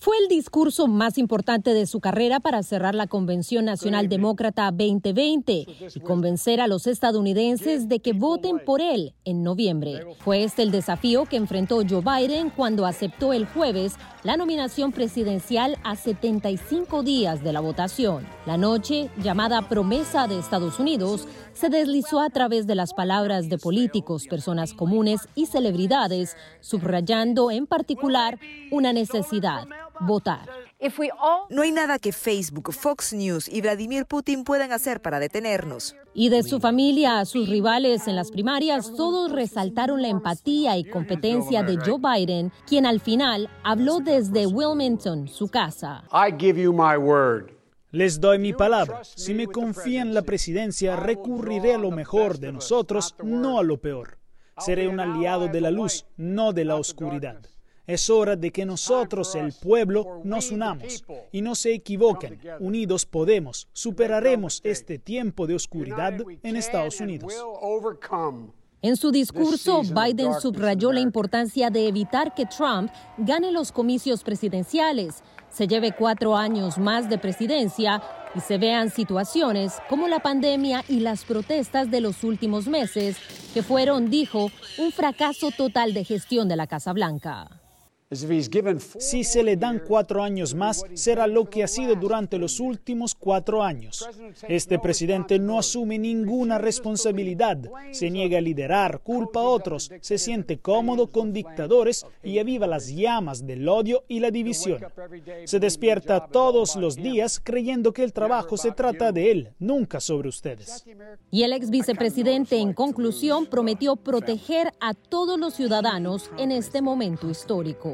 Fue el discurso más importante de su carrera para cerrar la Convención Nacional Demócrata 2020 y convencer a los estadounidenses de que voten por él en noviembre. Fue este el desafío que enfrentó Joe Biden cuando aceptó el jueves la nominación presidencial a 75 días de la votación. La noche, llamada Promesa de Estados Unidos, se deslizó a través de las palabras de políticos, personas comunes y celebridades, subrayando en particular una necesidad: votar. No hay nada que Facebook, Fox News y Vladimir Putin puedan hacer para detenernos. Y de su familia a sus rivales en las primarias, todos resaltaron la empatía y competencia de Joe Biden, quien al final habló desde Wilmington, su casa. Les doy mi palabra. Si me confían en la presidencia, recurriré a lo mejor de nosotros, no a lo peor. Seré un aliado de la luz, no de la oscuridad. Es hora de que nosotros, el pueblo, nos unamos. Y no se equivoquen, unidos podemos, superaremos este tiempo de oscuridad en Estados Unidos. En su discurso, Biden subrayó la importancia de evitar que Trump gane los comicios presidenciales, se lleve 4 años más de presidencia y se vean situaciones como la pandemia y las protestas de los últimos meses, que fueron, dijo, un fracaso total de gestión de la Casa Blanca. Si se le dan 4 años más, será lo que ha sido durante los últimos 4 años. Este presidente no asume ninguna responsabilidad, se niega a liderar, culpa a otros, se siente cómodo con dictadores y aviva las llamas del odio y la división. Se despierta todos los días creyendo que el trabajo se trata de él, nunca sobre ustedes. Y el ex vicepresidente, en conclusión, prometió proteger a todos los ciudadanos en este momento histórico.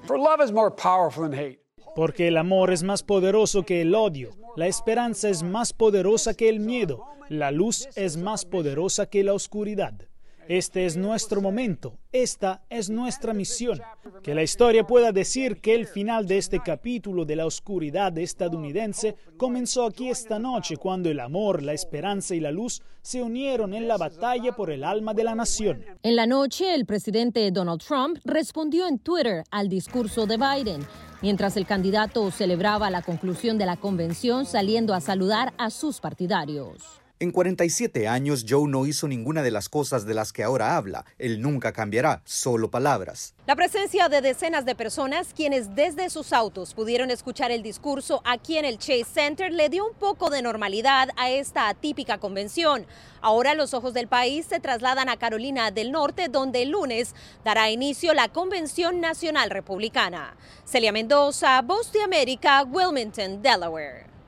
Porque el amor es más poderoso que el odio, la esperanza es más poderosa que el miedo, la luz es más poderosa que la oscuridad. Este es nuestro momento, esta es nuestra misión. Que la historia pueda decir que el final de este capítulo de la oscuridad estadounidense comenzó aquí esta noche, cuando el amor, la esperanza y la luz se unieron en la batalla por el alma de la nación. En la noche, el presidente Donald Trump respondió en Twitter al discurso de Biden, mientras el candidato celebraba la conclusión de la convención saliendo a saludar a sus partidarios. En 47 años, Joe no hizo ninguna de las cosas de las que ahora habla. Él nunca cambiará, solo palabras. La presencia de decenas de personas, quienes desde sus autos pudieron escuchar el discurso aquí en el Chase Center, le dio un poco de normalidad a esta atípica convención. Ahora los ojos del país se trasladan a Carolina del Norte, donde el lunes dará inicio la Convención Nacional Republicana. Celia Mendoza, Voz de América, Wilmington, Delaware.